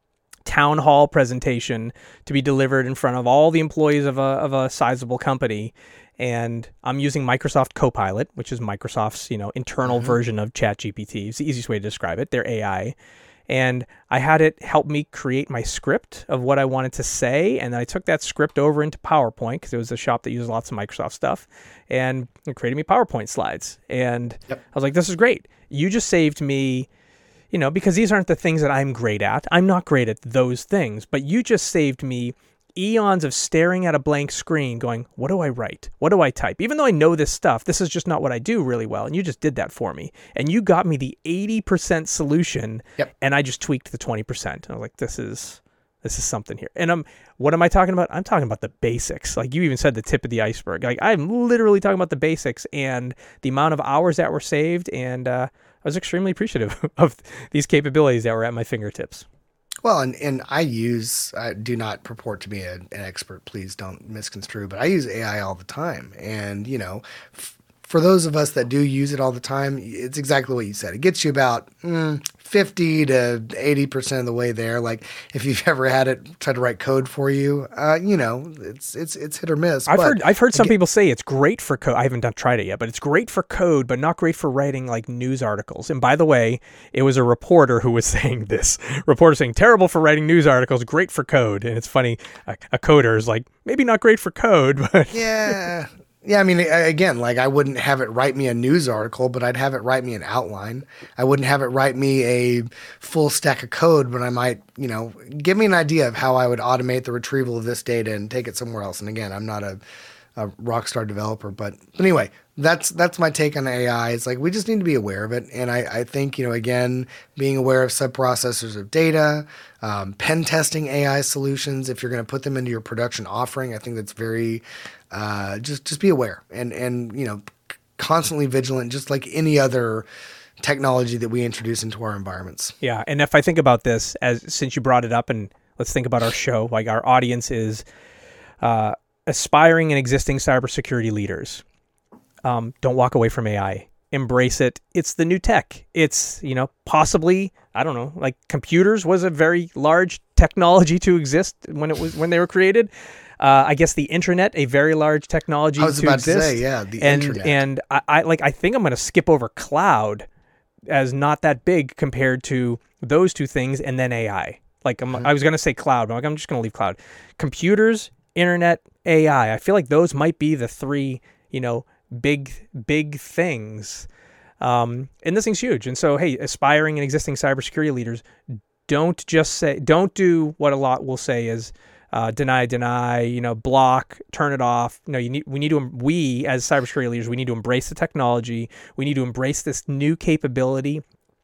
town hall presentation to be delivered in front of all the employees of a sizable company. And I'm using Microsoft Copilot, which is Microsoft's, you know, internal version of ChatGPT. It's the easiest way to describe it. Their AI. And I had it help me create my script of what I wanted to say. And then I took that script over into PowerPoint because it was a shop that uses lots of Microsoft stuff. And it created me PowerPoint slides. And I was like, this is great. You just saved me, you know, because these aren't the things that I'm great at. I'm not great at those things. But you just saved me eons of staring at a blank screen going, what do I write? What do I type? Even though I know this stuff, this is just not what I do really well. And you just did that for me. And you got me the 80% solution. And I just tweaked the 20%. I was like, this is something here. And what am I talking about? I'm talking about the basics. Like you even said, the tip of the iceberg. Like I'm literally talking about the basics and the amount of hours that were saved. And I was extremely appreciative of these capabilities that were at my fingertips. Well, and I do not purport to be an expert, please don't misconstrue, but I use AI all the time. And, you know, for those of us that do use it all the time, it's exactly what you said. It gets you about 50% 50 to 80% of the way there. Like if you've ever had it try to write code for you, it's hit or miss. I've heard some people say it's great for code. I haven't tried it yet, but it's great for code, but not great for writing like news articles. And by the way, it was a reporter who was saying this. Reporter saying terrible for writing news articles, great for code. And it's funny, a coder is like maybe not great for code, but yeah. Yeah, I mean, again, like I wouldn't have it write me a news article, but I'd have it write me an outline. I wouldn't have it write me a full stack of code, but I might, give me an idea of how I would automate the retrieval of this data and take it somewhere else. And again, I'm not a rock star developer, but anyway, that's my take on AI. It's like we just need to be aware of it. And I think, again, being aware of subprocessors of data, pen testing AI solutions, if you're going to put them into your production offering, I think that's very just be aware and constantly vigilant, just like any other technology that we introduce into our environments. Yeah, and if I think about this, since you brought it up, and let's think about our show, like our audience is aspiring and existing cybersecurity leaders. Don't walk away from AI. Embrace it. It's the new tech. It's, possibly, I don't know, like computers was a very large technology to exist when they were created. I guess the internet, a very large technology to exist. I was about to say, yeah, the internet. And I think I'm going to skip over cloud as not that big compared to those two things, and then AI. Like I was going to say cloud, but I'm just going to leave cloud. Computers, internet, AI. I feel like those might be the three, big things. And this thing's huge. And so, hey, aspiring and existing cybersecurity leaders, don't do what a lot will say is deny, block, turn it off. No, we as cybersecurity leaders, we need to embrace the technology. We need to embrace this new capability.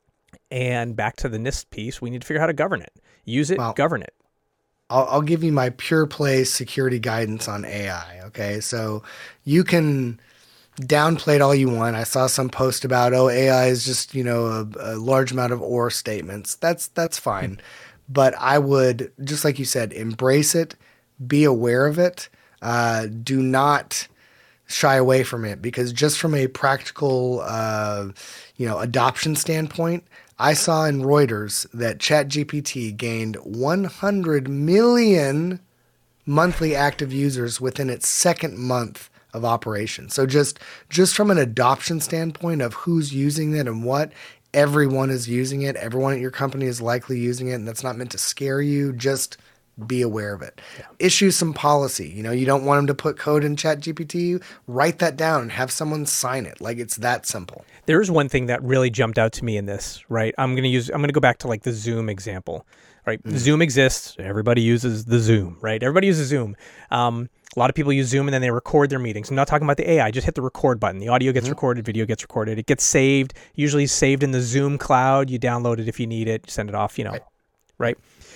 And back to the NIST piece, we need to figure out how to govern it. Use it, govern it. I'll give you my pure play security guidance on AI. Okay. So you can downplay it all you want. I saw some post about, AI is just, a large amount of or statements. That's fine. But I would, just like you said, embrace it, be aware of it. Do not shy away from it, because just from a practical, adoption standpoint, I saw in Reuters that ChatGPT gained 100 million monthly active users within its second month of operation. So just from an adoption standpoint of who's using it and what, everyone is using it. Everyone at your company is likely using it, and that's not meant to scare you. Just be aware of it. Yeah. Issue some policy. You don't want them to put code in ChatGPT. Write that down and have someone sign it. Like, it's that simple. There's one thing that really jumped out to me in this, right? I'm going to go back to like the Zoom example, right? Mm-hmm. Zoom exists. Everybody uses the Zoom, right? Everybody uses Zoom. A lot of people use Zoom and then they record their meetings. I'm not talking about the AI. Just hit the record button. The audio gets recorded, video gets recorded. It gets saved, usually saved in the Zoom cloud. You download it if you need it, send it off, right?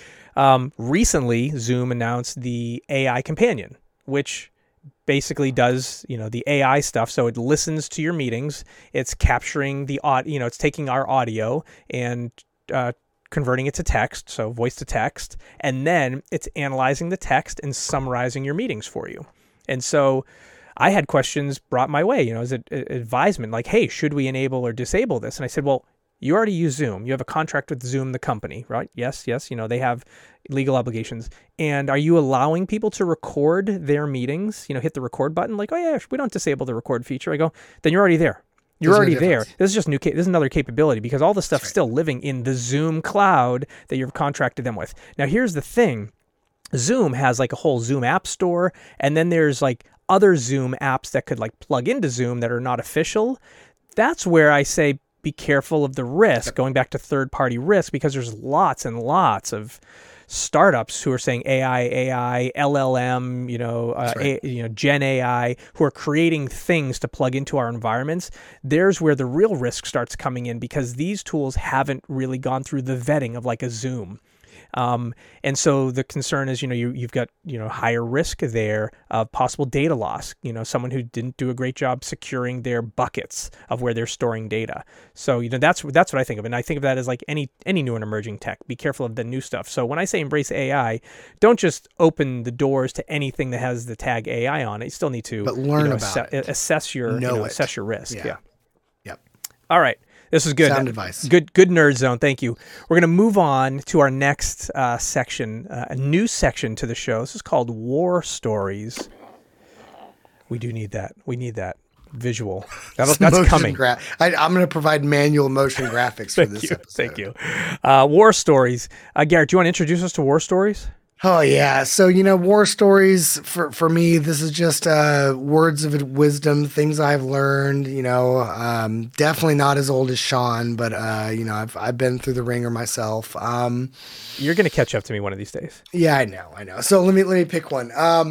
Recently, Zoom announced the AI Companion, which basically does, the AI stuff. So it listens to your meetings. It's capturing the audio, it's taking our audio and converting it to text, so voice to text, and then it's analyzing the text and summarizing your meetings for you. And so I had questions brought my way, as an advisement, like, hey, should we enable or disable this? And I said, well, you already use Zoom. You have a contract with Zoom, the company, right? Yes. They have legal obligations. And are you allowing people to record their meetings? Hit the record button, like, oh yeah, we don't disable the record feature. I go, then you're already there. You're already there. This is just this is another capability, because all the stuff's still living in the Zoom cloud that you've contracted them with. Now, here's the thing. Zoom has like a whole Zoom app store, and then there's like other Zoom apps that could like plug into Zoom that are not official. That's where I say be careful of the risk, going back to third-party risk, because there's lots and lots of startups who are saying AI, LLM, Gen AI, who are creating things to plug into our environments. There's where the real risk starts coming in, because these tools haven't really gone through the vetting of like a Zoom. And so the concern is, you've got, higher risk there of possible data loss, someone who didn't do a great job securing their buckets of where they're storing data. So, that's what I think of. And I think of that as like any new and emerging tech. Be careful of the new stuff. So when I say embrace AI, don't just open the doors to anything that has the tag AI on it. You still need to learn about assess your, assess your risk. Yeah. Yep. All right. This is good. Sound advice. Good nerd zone. Thank you. We're going to move on to our next section, a new section to the show. This is called War Stories. We do need that. We need that visual. That's coming. I'm going to provide manual motion graphics for this episode. Thank you. War Stories. Garrett, do you want to introduce us to War Stories? Oh, yeah. So, War Stories, for me, this is just words of wisdom, things I've learned, definitely not as old as Sean, but, I've been through the ringer myself. You're going to catch up to me one of these days. Yeah, I know. So let me pick one.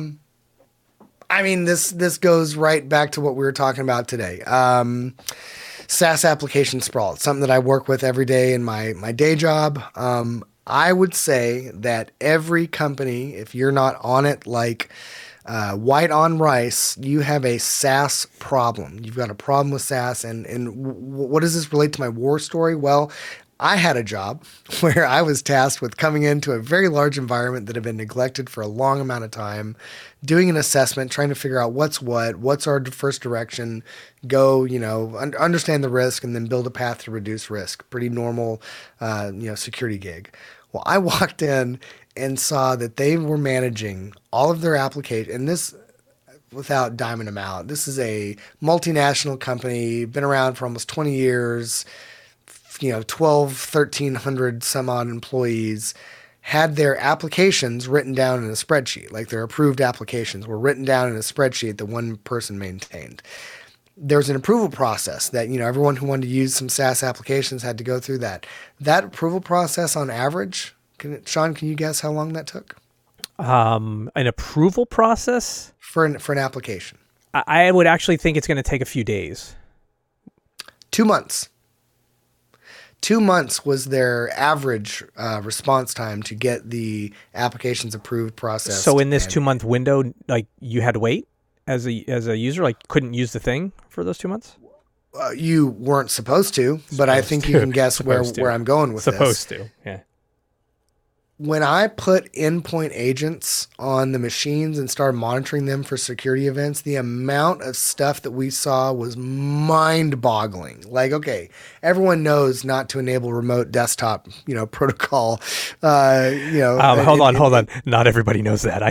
This goes right back to what we were talking about today. SaaS application sprawl. It's something that I work with every day in my day job. I would say that every company, if you're not on it like white on rice, you have a SaaS problem. You've got a problem with SaaS. And what does this relate to my war story? Well, I had a job where I was tasked with coming into a very large environment that had been neglected for a long amount of time, doing an assessment, trying to figure out what's our first direction, go, understand the risk, and then build a path to reduce risk. Pretty normal, security gig. Well, I walked in and saw that they were managing all of their applications, and this, without diming them out, this is a multinational company, been around for almost 20 years, 1,300 some odd employees, had their applications written down in a spreadsheet, like their approved applications were written down in a spreadsheet that one person maintained. There was an approval process that, everyone who wanted to use some SaaS applications had to go through that. That approval process on average, Sean, can you guess how long that took? An approval process? For an application. I would actually think it's going to take a few days. 2 months. 2 months was their average response time to get the applications approved process. So in this 2 month window, like you had to wait as a user, like couldn't use the thing for those 2 months? You weren't supposed to, but I think you can guess where I'm going with this. Supposed to, yeah. When I put endpoint agents on the machines and started monitoring them for security events, the amount of stuff that we saw was mind-boggling. Like, okay, everyone knows not to enable remote desktop, protocol. Hold on. Not everybody knows that. I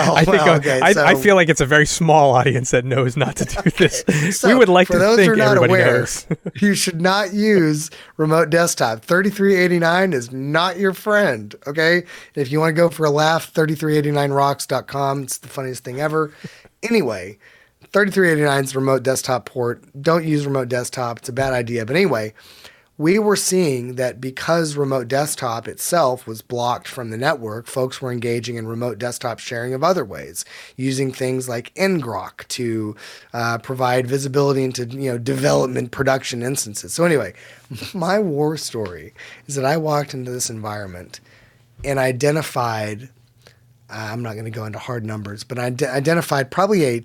feel like it's a very small audience that knows not to do this. So, we would like to think everybody knows. You should not use remote desktop. 3389 is not your friend. Okay. If you want to go for a laugh, 3389rocks.com. It's the funniest thing ever. Anyway, 3389 is remote desktop port. Don't use remote desktop. It's a bad idea. But anyway, we were seeing that because remote desktop itself was blocked from the network, folks were engaging in remote desktop sharing of other ways, using things like ngrok to provide visibility into development production instances. So anyway, my war story is that I walked into this environment and identified, I'm not going to go into hard numbers, but I identified probably a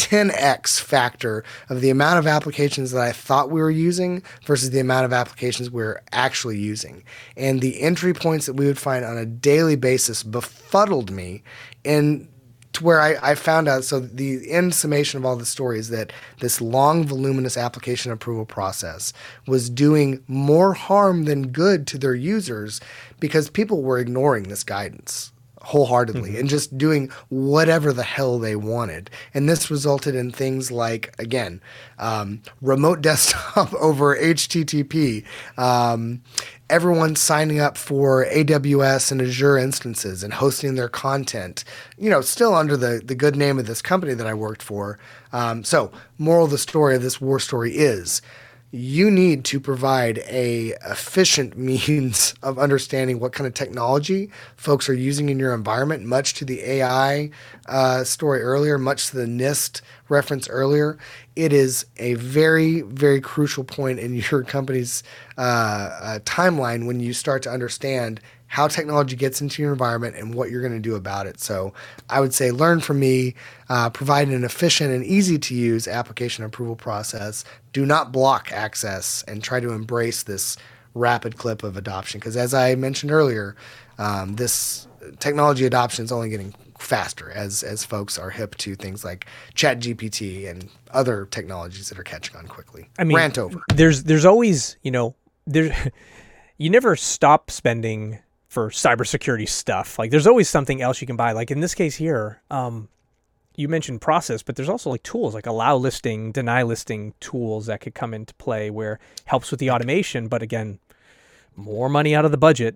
10x factor of the amount of applications that I thought we were using versus the amount of applications we're actually using. And the entry points that we would find on a daily basis befuddled me, and to where I found out, so the end summation of all the story is that this long, voluminous application approval process was doing more harm than good to their users because people were ignoring this guidance wholeheartedly and just doing whatever the hell they wanted. And this resulted in things like, again, remote desktop over HTTP, everyone signing up for AWS and Azure instances and hosting their content, still under the good name of this company that I worked for. So moral of the story of this war story is you need to provide a efficient means of understanding what kind of technology folks are using in your environment, much to the AI story earlier, much to the NIST reference earlier. It is a very, very crucial point in your company's timeline when you start to understand how technology gets into your environment and what you're going to do about it. So I would say learn from me, provide an efficient and easy to use application approval process. Do not block access and try to embrace this rapid clip of adoption. Because as I mentioned earlier, this technology adoption is only getting faster as folks are hip to things like ChatGPT and other technologies that are catching on quickly. I mean, rant over. There's always, you never stop spending for cybersecurity stuff. Like there's always something else you can buy. Like in this case here, you mentioned process, but there's also like tools like allow listing, deny listing tools that could come into play where it helps with the automation. But again, more money out of the budget.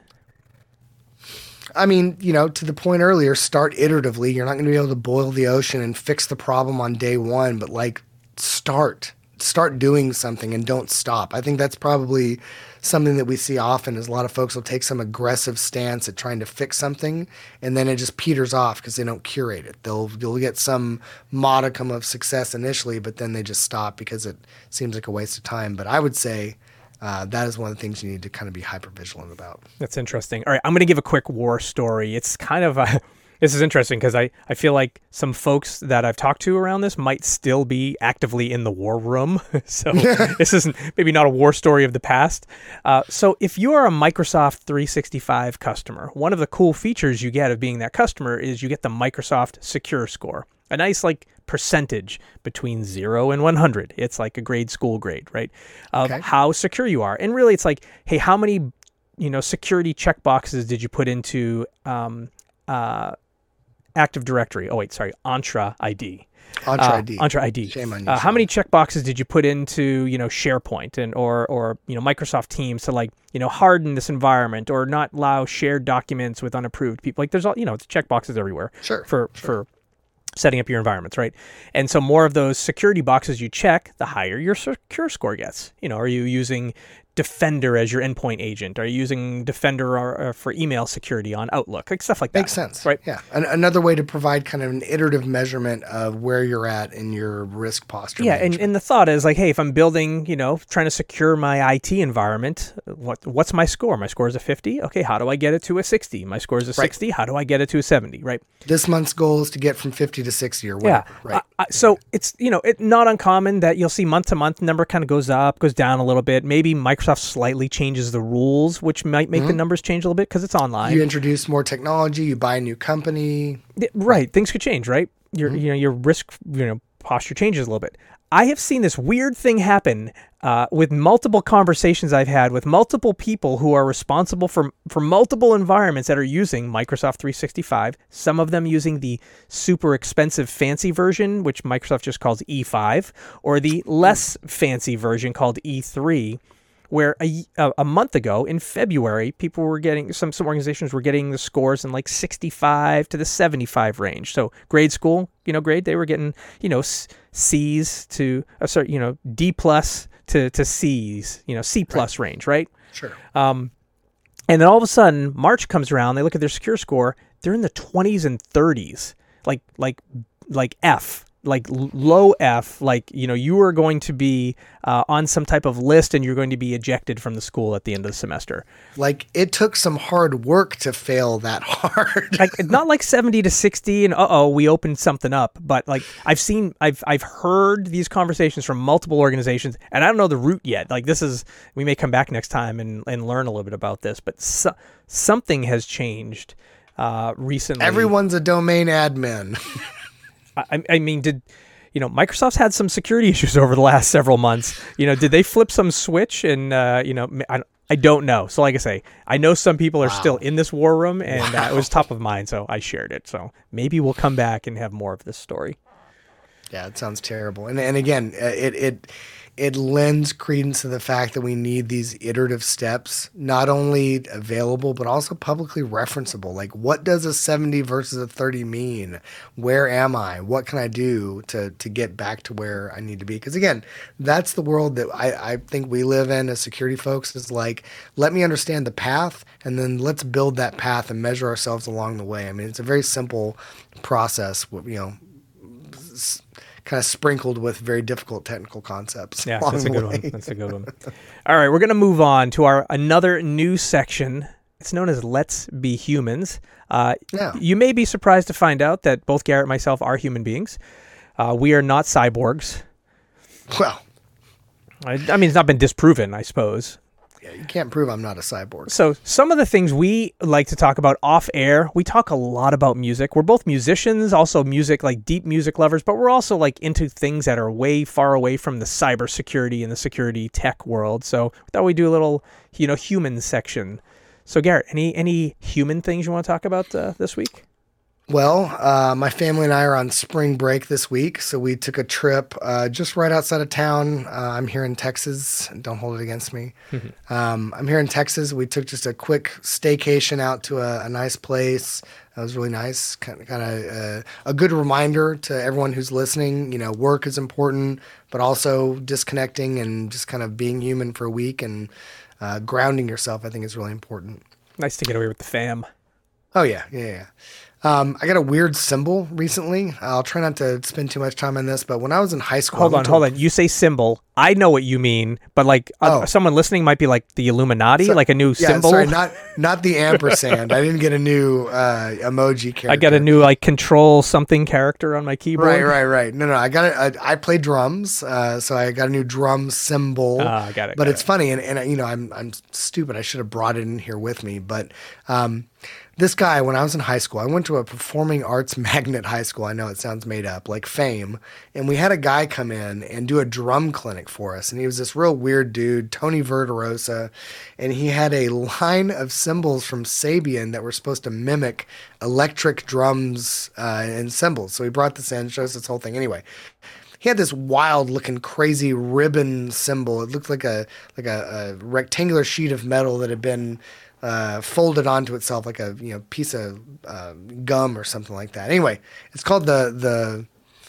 I mean, to the point earlier, start iteratively. You're not going to be able to boil the ocean and fix the problem on day one, but like start doing something and don't stop. I think that's probably something that we see often is a lot of folks will take some aggressive stance at trying to fix something and then it just peters off because they don't curate it. They'll get some modicum of success initially, but then they just stop because it seems like a waste of time. But I would say that is one of the things you need to kind of be hyper vigilant about. That's interesting. All right, I'm going to give a quick war story. It's kind of this is interesting because I feel like some folks that I've talked to around this might still be actively in the war room. So this isn't maybe not a war story of the past. So if you are a Microsoft 365 customer, one of the cool features you get of being that customer is you get the Microsoft Secure Score, a nice like percentage between 0 and 100. It's like a grade school grade, right? Of how secure you are. And really it's like, hey, how many, security checkboxes did you put into Active Directory? Entra ID. Entra ID. Shame on you. How many checkboxes did you put into, SharePoint and or Microsoft Teams to like, harden this environment or not allow shared documents with unapproved people? Like there's all, it's checkboxes everywhere. Sure. For setting up your environments, right? And so more of those security boxes you check, the higher your secure score gets. Are you using Defender as your endpoint agent? Are you using Defender for email security on Outlook? Like stuff like that. Makes sense. Right? Yeah. Another way to provide kind of an iterative measurement of where you're at in your risk posture. Yeah. And the thought is like, hey, if I'm building, trying to secure my IT environment, what's my score? My score is a 50. Okay. How do I get it to a 60? My score is a 60. How do I get it to a 70? Right. This month's goal is to get from 50 to 60 or whatever. Yeah. Right. So it's, it's not uncommon that you'll see month to month number kind of goes up, goes down a little bit. Maybe Microsoft slightly changes the rules, which might make the numbers change a little bit because it's online. You introduce more technology, you buy a new company. Right. Things could change, right? Your risk, posture changes a little bit. I have seen this weird thing happen with multiple conversations I've had with multiple people who are responsible for multiple environments that are using Microsoft 365, some of them using the super expensive fancy version, which Microsoft just calls E5, or the less fancy version called E3, where a month ago in February, people were getting, some organizations were getting the scores in like 65 to the 75 range. So grade school, grade, they were getting, C's to, D plus to C's, C plus range, right? Sure. And then all of a sudden, March comes around, they look at their secure score, they're in the 20s and 30s, like F. Like low F, like, you are going to be on some type of list and you're going to be ejected from the school at the end of the semester. Like it took some hard work to fail that hard. Like not like 70 to 60 and we opened something up, but like I've heard these conversations from multiple organizations and I don't know the root yet. Like we may come back next time and learn a little bit about this, but something has changed recently. Everyone's a domain admin. I mean, Microsoft's had some security issues over the last several months. Did they flip some switch? And, I don't know. So like I say, I know some people are still in this war room and it was top of mind. So I shared it. So maybe we'll come back and have more of this story. Yeah, it sounds terrible. And again, it lends credence to the fact that we need these iterative steps, not only available, but also publicly referenceable. Like, what does a 70 versus a 30 mean? Where am I? What can I do to get back to where I need to be? Because again, that's the world that I think we live in as security folks, is like, let me understand the path, and then let's build that path and measure ourselves along the way. I mean, it's a very simple process, kind of sprinkled with very difficult technical concepts. Yeah, that's a good one. That's a good one. All right, we're going to move on to another new section. It's known as Let's Be Humans. You may be surprised to find out that both Garrett and myself are human beings. We are not cyborgs. Well, I mean, it's not been disproven, I suppose. Yeah, you can't prove I'm not a cyborg. So some of the things we like to talk about off air, we talk a lot about music. We're both musicians, also music, like deep music lovers, but we're also like into things that are way far away from the cybersecurity and the security tech world. So we thought we'd do a little, human section. So Garrett, any human things you want to talk about this week? Well, my family and I are on spring break this week, so we took a trip just right outside of town. I'm here in Texas. Don't hold it against me. I'm here in Texas. We took just a quick staycation out to a nice place. That was really nice. Kind of a good reminder to everyone who's listening. Work is important, but also disconnecting and just kind of being human for a week and grounding yourself, I think, is really important. Nice to get away with the fam. Oh, yeah. I got a weird symbol recently. I'll try not to spend too much time on this, but when I was in high school... Hold on. You say symbol. I know what you mean, but someone listening might be like the Illuminati, like a new symbol. Sorry, not the ampersand. I didn't get a new emoji character. I got a new control something character on my keyboard. Right. No, I got it. I play drums, so I got a new drum symbol. I got it. But it's funny, and I'm stupid. I should have brought it in here with me, but... this guy, when I was in high school, I went to a performing arts magnet high school. I know it sounds made up, like Fame. And we had a guy come in and do a drum clinic for us. And he was this real weird dude, Tony Verderosa. And he had a line of cymbals from Sabian that were supposed to mimic electric drums and cymbals. So he brought this in, showed us this whole thing. Anyway, he had this wild looking crazy ribbon cymbal. It looked like a rectangular sheet of metal that had been... folded onto itself like a piece of gum or something like that. Anyway, it's called the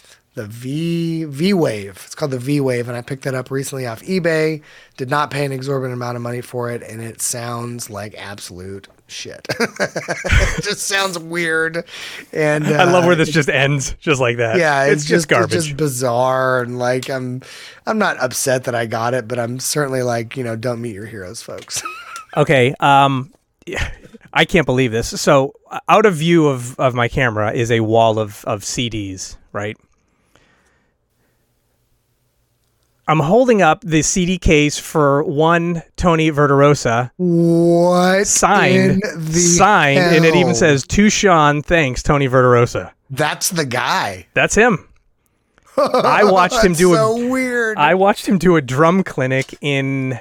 V Wave. It's called the V Wave, and I picked that up recently off eBay. Did not pay an exorbitant amount of money for it, and it sounds like absolute shit. It just sounds weird, and I love where this just ends, just like that. Yeah, it's just garbage. It's just bizarre, and I'm not upset that I got it, but I'm certainly don't meet your heroes, folks. Okay, I can't believe this. So, out of view of my camera is a wall of CDs, right? I'm holding up the CD case for one Tony Verderosa. What? Signed, hell? And it even says, "To Sean, thanks, Tony Verderosa." That's the guy. That's him. I watched him do weird. I watched him do a drum clinic in...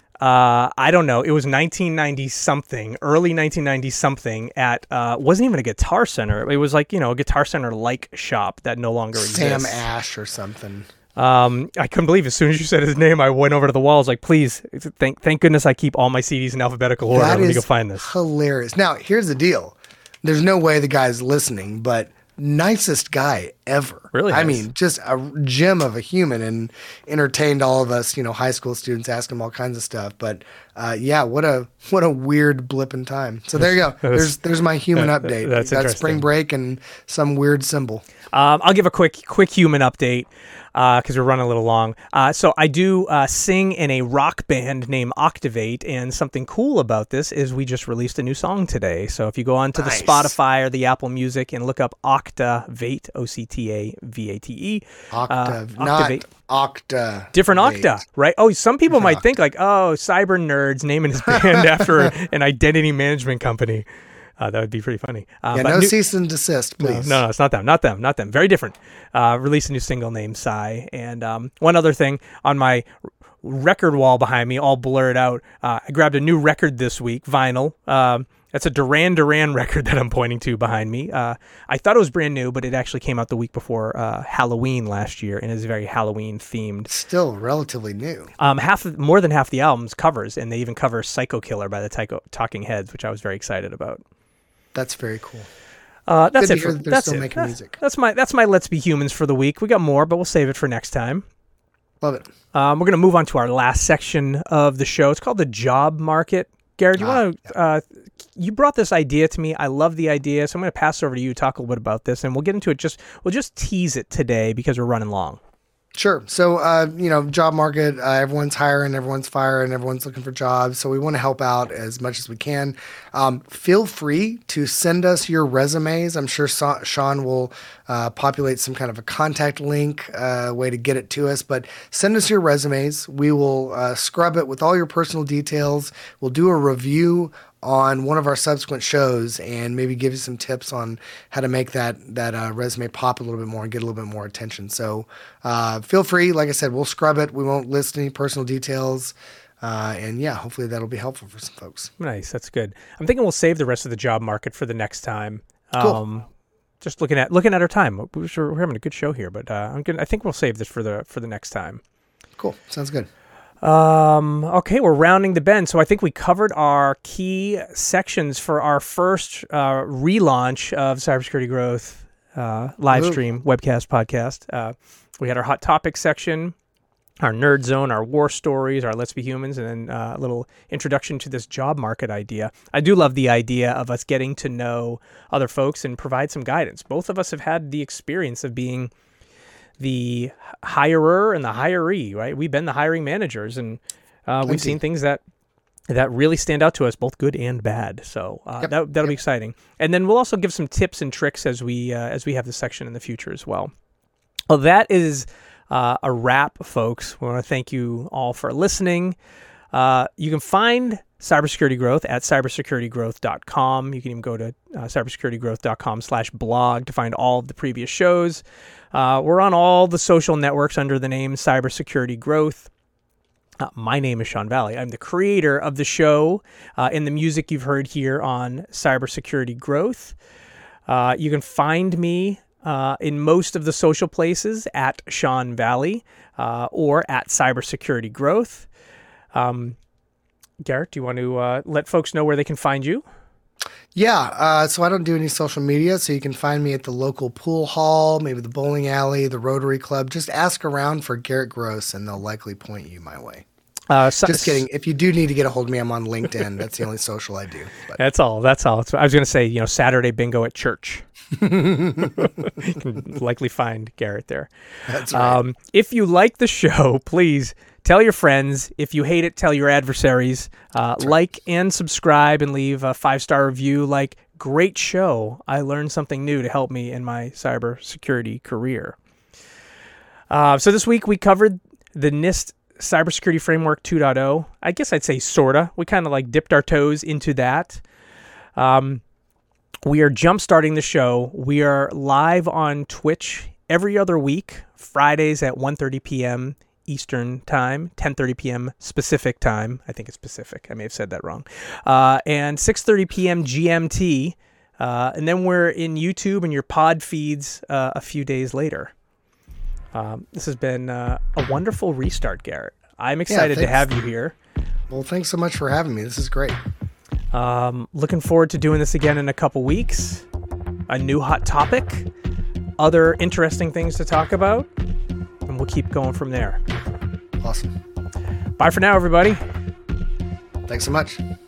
I don't know. It was 1990 something, early 1990 something at, wasn't even a Guitar Center. It was like, a Guitar Center like shop that no longer exists. Sam Ash or something. I couldn't believe as soon as you said his name, I went over to the wall. I was like, please, thank goodness I keep all my CDs in alphabetical order. Let me go find this. Hilarious. Now, here's the deal. There's no way the guy's listening, but nicest guy ever. Really nice. I mean, just a gem of a human, and entertained all of us, high school students, asking him all kinds of stuff. But what a weird blip in time. So there you go. There's my human update. That's got interesting. Spring break and some weird symbol. I'll give a quick human update because we're running a little long. So I do sing in a rock band named Octavate, and something cool about this is we just released a new song today. So if you go onto the Spotify or the Apple Music and look up Octavate, Octavate, Not Octa. Different Octa, right? Oh, some people might think cyber nerds naming his band after an identity management company. That would be pretty funny. No cease and desist, please. No, it's not them. Very different. Released a new single named Psy. And one other thing, on my record wall behind me, all blurred out, I grabbed a new record this week, vinyl. That's a Duran Duran record that I'm pointing to behind me. I thought it was brand new, but it actually came out the week before Halloween last year and is very Halloween themed. Still relatively new. More than half the album's covers, and they even cover Psycho Killer by the Talking Heads, which I was very excited about. That's very cool. That's Good it. to hear that they're still making music. That's my Let's Be Humans for the week. We got more, but we'll save it for next time. Love it. We're going to move on to our last section of the show. It's called the job market. Garrett, you brought this idea to me. I love the idea, so I'm going to pass it over to you. Talk a little bit about this, and we'll get into it. We'll just tease it today because we're running long. Sure. So, job market, everyone's hiring, everyone's firing, everyone's looking for jobs. So we want to help out as much as we can. Feel free to send us your resumes. I'm sure Sean will populate some kind of a contact link, way to get it to us. But send us your resumes. We will scrub it with all your personal details. We'll do a review on one of our subsequent shows and maybe give you some tips on how to make that resume pop a little bit more and get a little bit more attention. So feel free. Like I said, we'll scrub it. We won't list any personal details. And yeah, hopefully that'll be helpful for some folks. Nice. That's good. I'm thinking we'll save the rest of the job market for the next time. Cool. Just looking at our time. We're having a good show here, but I think we'll save this for the next time. Cool. Sounds good. Okay, we're rounding the bend. So I think we covered our key sections for our first relaunch of Cybersecurity Growth live stream, webcast, podcast. We had our hot topic section, our nerd zone, our war stories, our let's be humans, and then a little introduction to this job market idea. I do love the idea of us getting to know other folks and provide some guidance. Both of us have had the experience of being the hirer and the hiree, right? We've been the hiring managers, and we've seen things that really stand out to us, both good and bad. So that'll be exciting. And then we'll also give some tips and tricks as we have this section in the future as well. Well, that is a wrap, folks. We want to thank you all for listening. You can find Cybersecurity Growth at cybersecuritygrowth.com. You can even go to cybersecuritygrowth.com/blog to find all of the previous shows. We're on all the social networks under the name Cybersecurity Growth. My name is Sean Valley. I'm the creator of the show and the music you've heard here on Cybersecurity Growth. You can find me in most of the social places at Sean Valley or at Cybersecurity Growth. Garrett, do you want to let folks know where they can find you? Yeah, so I don't do any social media, so you can find me at the local pool hall, maybe the bowling alley, the Rotary Club. Just ask around for Garrett Gross, and they'll likely point you my way. Just kidding. If you do need to get a hold of me, I'm on LinkedIn. That's the only social I do. But. That's all. I was going to say, Saturday bingo at church. You can likely find Garrett there. That's right. If you like the show, please tell your friends. If you hate it, tell your adversaries. Like and subscribe and leave a 5-star review. Great show. I learned something new to help me in my cybersecurity career. So this week we covered the NIST Cybersecurity Framework 2.0. I guess I'd say sorta. We kind of dipped our toes into that. We are jump-starting the show. We are live on Twitch every other week, Fridays at 1:30 p.m. Eastern Time, 10:30 p.m. Pacific Time. I think it's Pacific. I may have said that wrong. And 6:30 p.m. GMT. And then we're in YouTube and your pod feeds a few days later. This has been a wonderful restart, Garrett. I'm excited to have you here. Well, thanks so much for having me. This is great. Looking forward to doing this again in a couple weeks. A new hot topic, other interesting things to talk about, and we'll keep going from there. Awesome. Bye for now, everybody. Thanks so much.